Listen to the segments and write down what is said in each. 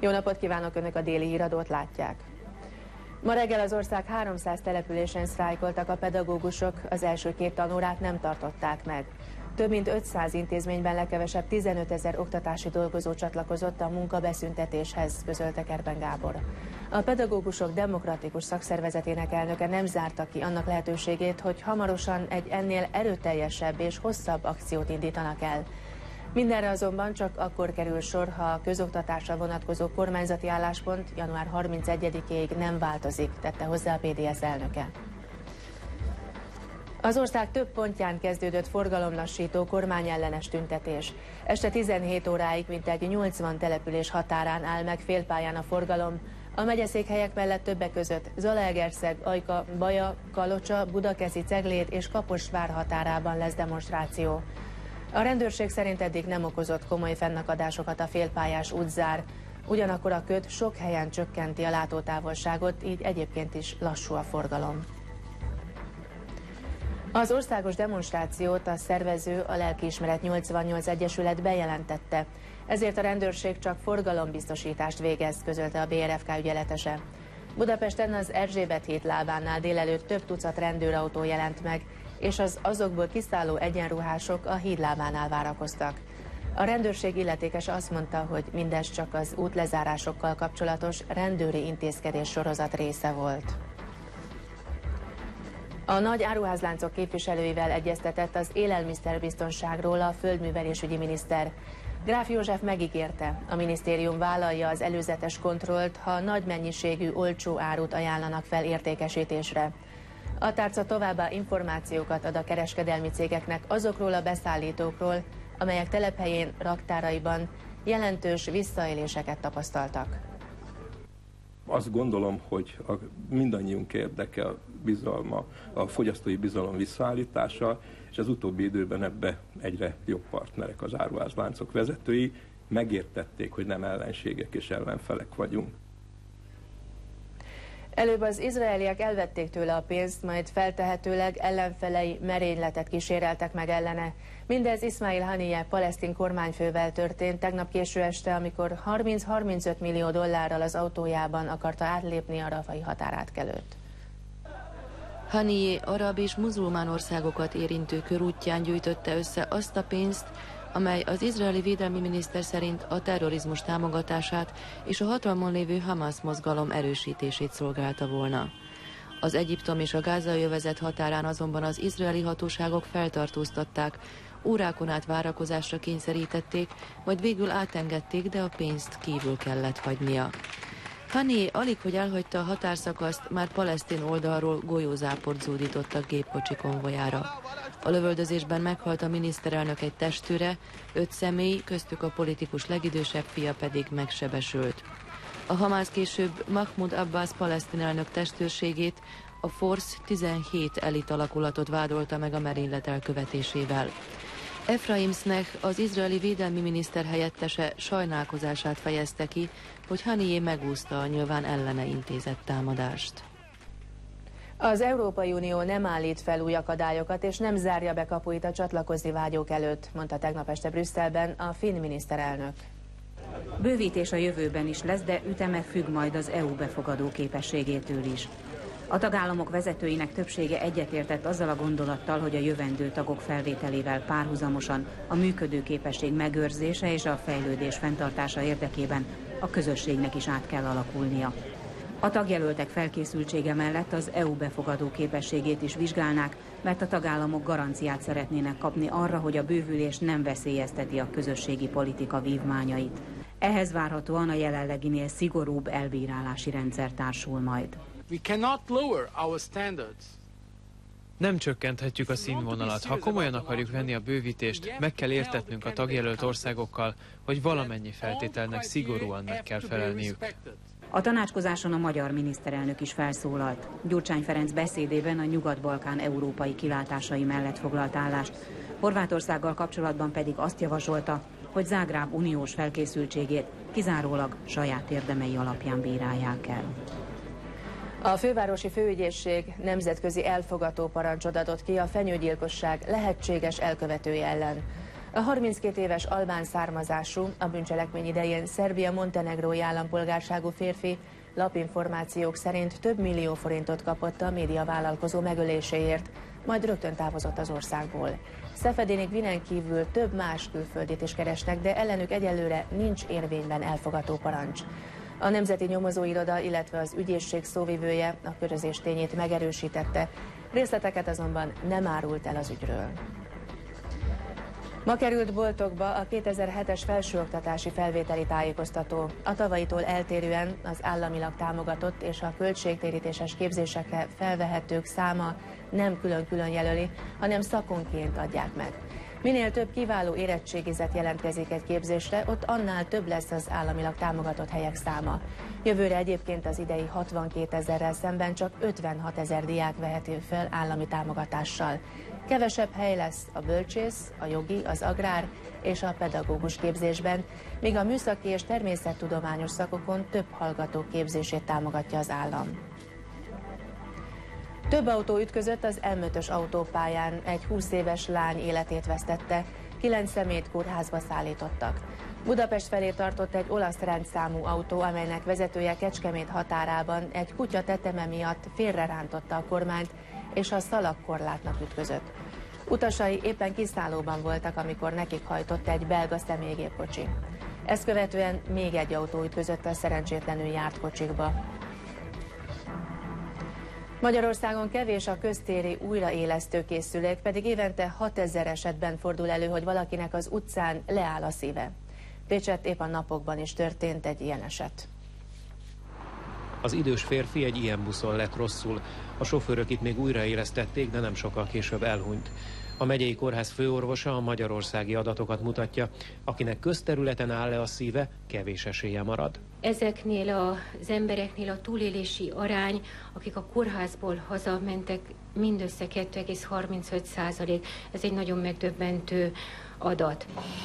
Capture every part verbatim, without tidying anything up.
Jó napot kívánok, Önök a déli híradót látják. Ma reggel az ország háromszáz településen sztrájkoltak a pedagógusok, az első két tanórát nem tartották meg. Több mint ötszáz intézményben legkevesebb tizenötezer oktatási dolgozó csatlakozott a munkabeszüntetéshez, közölte Kerben Gábor. A pedagógusok demokratikus szakszervezetének elnöke nem zárta ki annak lehetőségét, hogy hamarosan egy ennél erőteljesebb és hosszabb akciót indítanak el. Mindenre azonban csak akkor kerül sor, ha a közoktatásra vonatkozó kormányzati álláspont január harmincegyedikéig nem változik, tette hozzá a pé dé es elnöke. Az ország több pontján kezdődött forgalomlassító kormányellenes tüntetés. Este tizenhét óráig mintegy nyolcvan település határán áll meg félpályán a forgalom. A megyeszékhelyek mellett többek között Zalaegerszeg, Ajka, Baja, Kalocsa, Budakeszi, Ceglét és Kaposvár határában lesz demonstráció. A rendőrség szerint eddig nem okozott komoly fennakadásokat a félpályás útzár, ugyanakkor a köd sok helyen csökkenti a látótávolságot, így egyébként is lassú a forgalom. Az országos demonstrációt a szervező, a Lelkiismeret nyolcvannyolc Egyesület bejelentette, ezért a rendőrség csak forgalombiztosítást végez, közölte a bé er ef ká ügyeletese. Budapesten az Erzsébet híd lábánál délelőtt több tucat rendőrautó jelent meg, és az azokból kiszálló egyenruhások a hídlábánál várakoztak. A rendőrség illetékese azt mondta, hogy mindez csak az útlezárásokkal kapcsolatos rendőri intézkedés sorozat része volt. A nagy áruházláncok képviselőivel egyeztetett az élelmiszerbiztonságról a földművelésügyi miniszter. Gráf József megígérte, a minisztérium vállalja az előzetes kontrollt, ha nagy mennyiségű olcsó árut ajánlanak fel értékesítésre. A tárca továbbá információkat ad a kereskedelmi cégeknek azokról a beszállítókról, amelyek telephelyén, raktáraiban jelentős visszaéléseket tapasztaltak. Azt gondolom, hogy a mindannyiunk érdeke a bizalma, a fogyasztói bizalom visszaállítása, és az utóbbi időben ebbe egyre jobb partnerek az áruházláncok vezetői, megértették, hogy nem ellenségek és ellenfelek vagyunk. Előbb az izraeliek elvették tőle a pénzt, majd feltehetőleg ellenfelei merényletet kíséreltek meg ellene. Mindez Ismail Haniyeh palesztin kormányfővel történt tegnap késő este, amikor harminc-harmincöt millió dollárral az autójában akarta átlépni a rafai határátkelőt. Haniyeh arab és muzulmán országokat érintő körútján gyűjtötte össze azt a pénzt, amely az izraeli védelmi miniszter szerint a terrorizmus támogatását és a hatalmon lévő Hamas mozgalom erősítését szolgálta volna. Az Egyiptom és a Gázai övezet határán azonban az izraeli hatóságok feltartóztatták, órákon át várakozásra kényszerítették, majd végül átengedték, de a pénzt kívül kellett hagynia. Haniyeh alig, hogy elhagyta a határszakaszt, már palesztin oldalról golyózáport zúdított a gépkocsi konvojára. A lövöldözésben meghalt a miniszterelnök egy testőre, öt személy, köztük a politikus legidősebb fia pedig megsebesült. A Hamász később Mahmoud Abbas palesztin elnök testőrségét, a Force tizenhét elit alakulatot vádolta meg a merénylet elkövetésével. Efraim Snech, az izraeli védelmi miniszter helyettese sajnálkozását fejezte ki, hogy Haniyeh megúszta a nyilván ellene intézett támadást. Az Európai Unió nem állít fel új akadályokat és nem zárja be kapuit a csatlakozni vágyók előtt, mondta tegnap este Brüsszelben a finn miniszterelnök. Bővítés a jövőben is lesz, de üteme függ majd az é u befogadó képességétől is. A tagállamok vezetőinek többsége egyetértett azzal a gondolattal, hogy a jövendő tagok felvételével párhuzamosan a működőképesség megőrzése és a fejlődés fenntartása érdekében a közösségnek is át kell alakulnia. A tagjelöltek felkészültsége mellett az é u befogadó képességét is vizsgálnák, mert a tagállamok garanciát szeretnének kapni arra, hogy a bővülés nem veszélyezteti a közösségi politika vívmányait. Ehhez várhatóan a jelenleginél szigorúbb elbírálási rendszer társul majd. We cannot lower our standards. Nem csökkenthetjük a színvonalat. Ha komolyan akarjuk venni a bővítést, meg kell értetnünk a tagjelölt országokkal, hogy valamennyi feltételnek szigorúan meg kell felelniük. A tanácskozáson a magyar miniszterelnök is felszólalt. Gyurcsány Ferenc beszédében a Nyugat-Balkán európai kilátásai mellett foglalt állást. Horvátországgal kapcsolatban pedig azt javasolta, hogy Zágráb uniós felkészültségét kizárólag saját érdemei alapján bírálják el. A fővárosi főügyészség nemzetközi elfogató parancsot adott ki a fenyőgyilkosság lehetséges elkövetője ellen. A harminckét éves albán származású, a bűncselekmény idején Szerbia-montenegrói állampolgárságú férfi lapinformációk szerint több millió forintot kapott a médiavállalkozó megöléséért, majd rögtön távozott az országból. Szefedéni Gvinen kívül több más külföldit is keresnek, de ellenük egyelőre nincs érvényben elfogató parancs. A Nemzeti Nyomozóiroda, illetve az ügyészség szóvivője a körözés tényét megerősítette, részleteket azonban nem árult el az ügyről. Ma került boltokba a kétezer-hetes felsőoktatási felvételi tájékoztató. A tavalyitól eltérően az államilag támogatott és a költségtérítéses képzésekre felvehetők száma nem külön-külön jelöli, hanem szakonként adják meg. Minél több kiváló érettségizett jelentkezik egy képzésre, ott annál több lesz az államilag támogatott helyek száma. Jövőre egyébként az idei hatvankétezerrel szemben csak ötvenhatezer diák vehető fel állami támogatással. Kevesebb hely lesz a bölcsész, a jogi, az agrár és a pedagógus képzésben, míg a műszaki és természettudományos szakokon több hallgató képzését támogatja az állam. Több autó ütközött az M ötös autópályán, egy húsz éves lány életét vesztette, kilenc személyt kórházba szállítottak. Budapest felé tartott egy olasz rendszámú autó, amelynek vezetője Kecskemét határában egy kutya teteme miatt félrerántotta a kormányt, és a szalagkorlátnak ütközött. Utasai éppen kiszállóban voltak, amikor nekik hajtott egy belga személygépkocsi. Ezt követően még egy autó ütközött a szerencsétlenül járt kocsikba. Magyarországon kevés a köztéri újraélesztő készülék, pedig évente hatezer esetben fordul elő, hogy valakinek az utcán leáll a szíve. Pécsett épp a napokban is történt egy ilyen eset. Az idős férfi egy ilyen buszon lett rosszul. A sofőrök itt még újraélesztették, de nem sokkal később elhunyt. A megyei kórház főorvosa a magyarországi adatokat mutatja. Akinek közterületen áll le a szíve, kevés esélye marad. Ezeknél az embereknél a túlélési arány, akik a kórházból hazamentek, mindössze kettő egész harmincöt százalék. Ez egy nagyon megdöbbentő adat.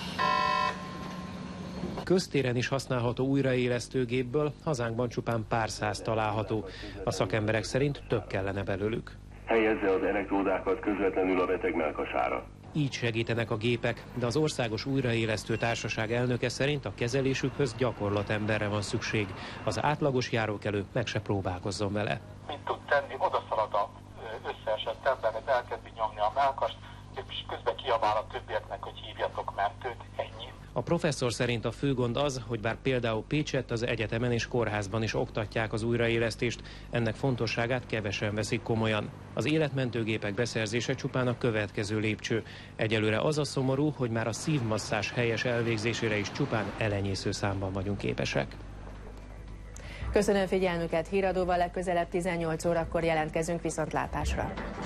Köztéren is használható újraélesztőgépből hazánkban csupán pár száz található. A szakemberek szerint több kellene belőlük. Helyezze az elektródákat közvetlenül a beteg mellkasára. Így segítenek a gépek, de az Országos Újraélesztő Társaság elnöke szerint a kezelésükhöz gyakorlatemberre van szükség. Az átlagos járókelő meg se próbálkozzon vele. Mit tud tenni, odaszalad az összeesett embernek, elkezdi nyomni a mellkast, és közben kiabál a többieknek, hogy hívjatok mentőt, ennyi. A professzor szerint a fő gond az, hogy bár például Pécsett az egyetemen és kórházban is oktatják az újraélesztést, ennek fontosságát kevesen veszik komolyan. Az életmentőgépek beszerzése csupán a következő lépcső. Egyelőre az a szomorú, hogy már a szívmasszázs helyes elvégzésére is csupán elenyésző számban vagyunk képesek. Köszönöm figyelmüket, híradóval legközelebb tizennyolc órakor jelentkezünk, viszontlátásra.